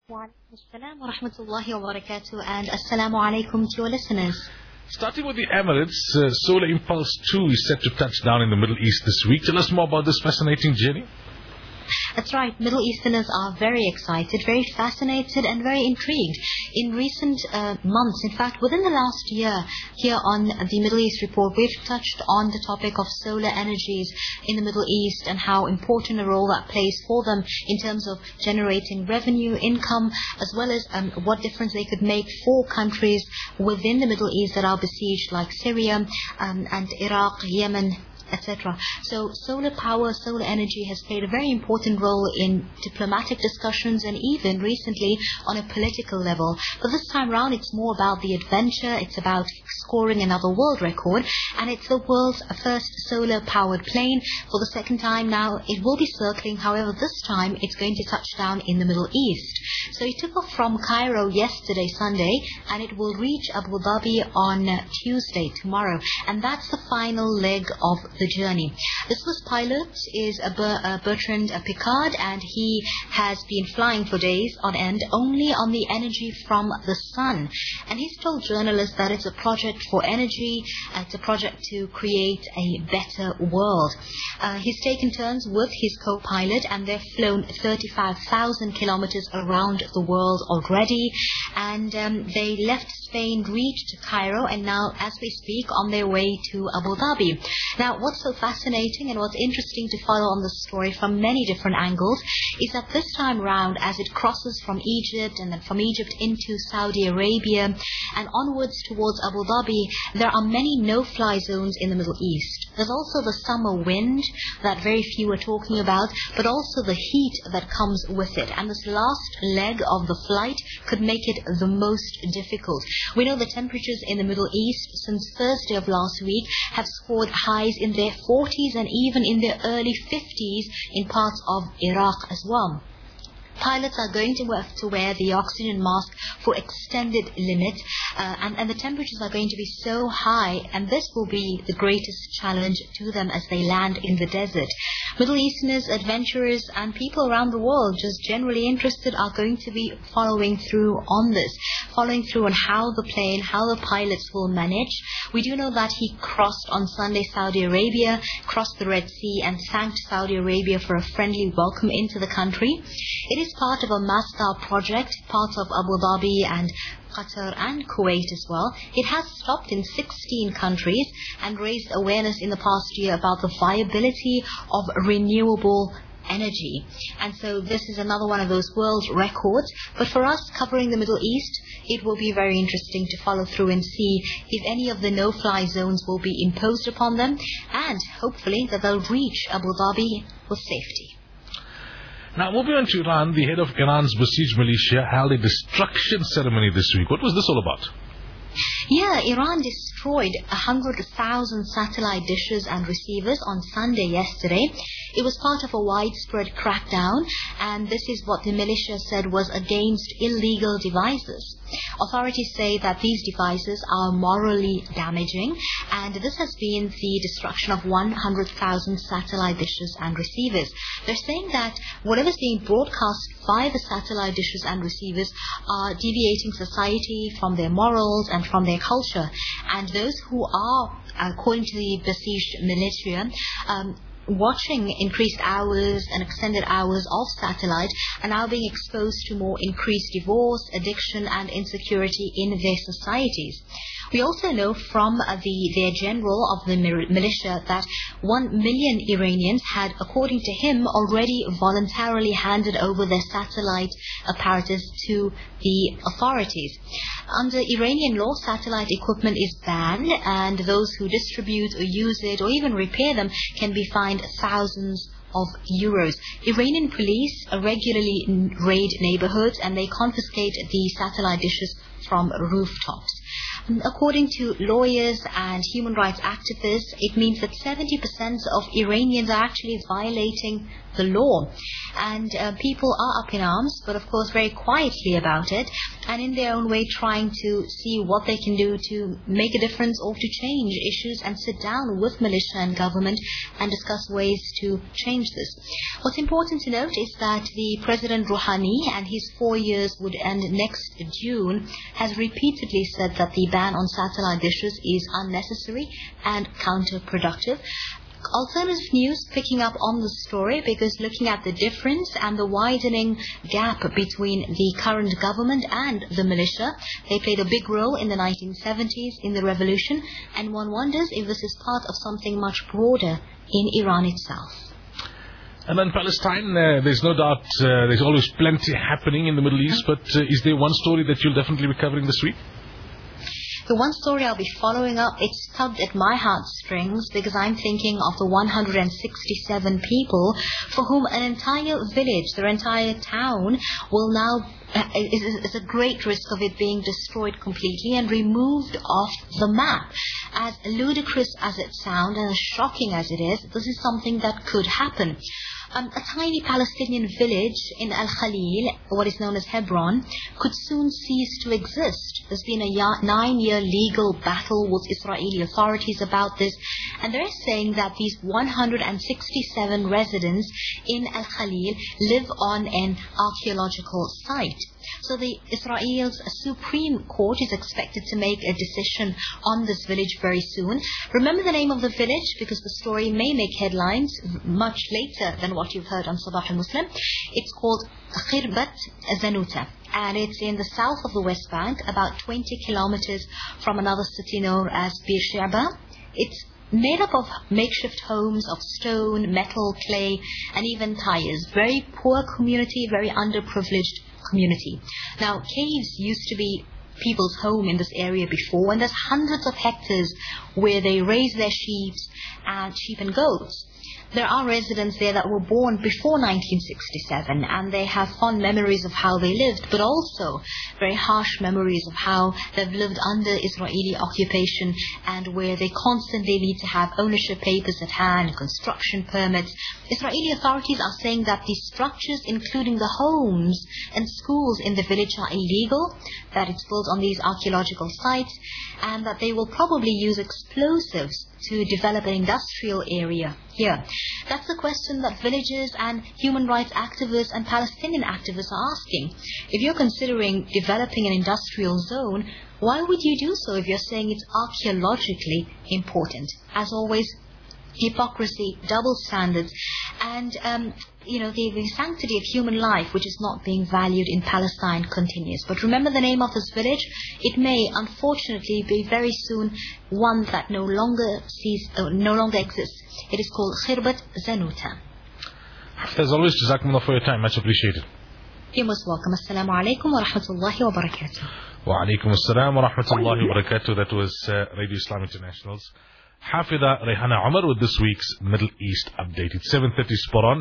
Walaikum assalam wa rahmatullahi wa barakatuh, and assalamu alaikum to your listeners. Starting with the Emirates, Solar Impulse 2 is set to touch down in the Middle East this week. Tell us more about this fascinating journey. That's right, Middle Easterners are very excited, very fascinated and very intrigued. In recent months, in fact within the last year, here on the Middle East Report, we've touched on the topic of solar energies in the Middle East and how important a role that plays for them in terms of generating revenue, income, as well as what difference they could make for countries within the Middle East that are besieged, like Syria and Iraq, Yemen, etc. So solar power, solar energy has played a very important role in diplomatic discussions and even recently on a political level. But this time round it's more about the adventure, it's about scoring another world record, and it's the world's first solar powered plane. For the second time now it will be circling, however this time it's going to touch down in the Middle East. So it took off from Cairo yesterday, Sunday, and it will reach Abu Dhabi on Tuesday, tomorrow, and that's the final leg of the journey. This was pilot is Bertrand Piccard, and he has been flying for days on end only on the energy from the sun. And he's told journalists that it's a project for energy, it's a project to create a better world. He's taken turns with his co-pilot, and they've flown 35,000 kilometers around the world already, and they left Spain, reached Cairo, and now as we speak on their way to Abu Dhabi. Now what's so fascinating and what's interesting to follow on the story from many different angles is that this time round, as it crosses from Egypt and then from Egypt into Saudi Arabia and onwards towards Abu Dhabi, there are many no-fly zones in the Middle East. There's also the summer wind that very few are talking about, but also the heat that comes with it, and this last leg of the flight could make it the most difficult. We know the temperatures in the Middle East since Thursday of last week have scored highs in their 40s and even in their early 50s in parts of Iraq as well. Pilots are going to have to wear the oxygen mask for extended limits, and the temperatures are going to be so high, and this will be the greatest challenge to them as they land in the desert. Middle Easterners, adventurers, and people around the world just generally interested are going to be following through on this, following through on how the plane, how the pilots will manage. We do know that he crossed on Sunday Saudi Arabia, crossed the Red Sea, and thanked Saudi Arabia for a friendly welcome into the country. It is part of a Masdar project, part of Abu Dhabi and Qatar and Kuwait as well. It has stopped in 16 countries and raised awareness in the past year about the viability of renewable energy. And so this is another one of those world records. But for us covering the Middle East, it will be very interesting to follow through and see if any of the no-fly zones will be imposed upon them, and hopefully that they'll reach Abu Dhabi with safety. Now, moving on to Iran, the head of Iran's besieged militia held a destruction ceremony this week. What was this all about? Yeah, Iran destroyed 100,000 satellite dishes and receivers on Sunday yesterday. It was part of a widespread crackdown, and this is what the militia said was against illegal devices. Authorities say that these devices are morally damaging, and this has been the destruction of 100,000 satellite dishes and receivers. They're saying that whatever's being broadcast by the satellite dishes and receivers are deviating society from their morals and from their culture. And those who are, according to the besieged militia, watching increased hours and extended hours of satellite are now being exposed to more increased divorce, addiction and insecurity in their societies. We also know from their general of the militia that 1 million Iranians had, according to him, already voluntarily handed over their satellite apparatus to the authorities. Under Iranian law, satellite equipment is banned, and those who distribute or use it or even repair them can be fined thousands of euros. Iranian police regularly raid neighborhoods, and they confiscate the satellite dishes from rooftops. According to lawyers and human rights activists, it means that 70% of Iranians are actually violating the law. And people are up in arms, but of course very quietly about it. and in their own way trying to see what they can do to make a difference or to change issues and sit down with militia and government and discuss ways to change this. What's important to note is that the President Rouhani, and his 4 years would end next June, has repeatedly said that the ban on satellite dishes is unnecessary and counterproductive. Alternative News picking up on the story because looking at the difference and the widening gap between the current government and the militia. They played a big role in the 1970s in the revolution, and one wonders if this is part of something much broader in Iran itself. And then Palestine, there's no doubt there's always plenty happening in the Middle East, but is there one story that you'll definitely be covering this week? The one story I'll be following up, it's tugged at my heartstrings because I'm thinking of the 167 people for whom an entire village, their entire town, will now is a great risk of it being destroyed completely and removed off the map. As ludicrous as it sounds and as shocking as it is, this is something that could happen. A tiny Palestinian village in Al-Khalil, what is known as Hebron, could soon cease to exist. There's been a 9-year legal battle with Israeli authorities about this, and they're saying that these 167 residents in Al-Khalil live on an archaeological site. So the Israel's Supreme Court is expected to make a decision on this village very soon. Remember the name of the village because the story may make headlines much later than what you've heard on Sabah al-Muslim. It's called Khirbat Zanuta, and it's in the south of the West Bank, about 20 kilometers from another city known as Bir Sheba. It's made up of makeshift homes of stone, metal, clay, and even tires. Very poor community, very underprivileged community. Now, caves used to be people's home in this area before, and there's hundreds of hectares where they raise their sheep and goats. There are residents there that were born before 1967, and they have fond memories of how they lived, but also very harsh memories of how they've lived under Israeli occupation and where they constantly need to have ownership papers at hand, construction permits. Israeli authorities are saying that these structures, including the homes and schools in the village, are illegal, that it's built on these archaeological sites, and that they will probably use explosives to develop an industrial area here. That's the question that villagers and human rights activists and Palestinian activists are asking. If you're considering developing an industrial zone, why would you do so if you're saying it's archaeologically important? As always, hypocrisy, double standards, and the sanctity of human life, which is not being valued in Palestine, continues. But remember the name of this village. It may, unfortunately, be very soon one that no longer exists. It is called Khirbat Zanuta. As always, Jazakumullah for your time. Much appreciated. You're most welcome. Assalamu alaikum wa rahmatullahi wa barakatuh. Wa alaikum assalam wa rahmatullahi wa barakatuh. That was Radio Islam International's Hafida Rehana Omar with this week's Middle East update. It's 7:30 spot on.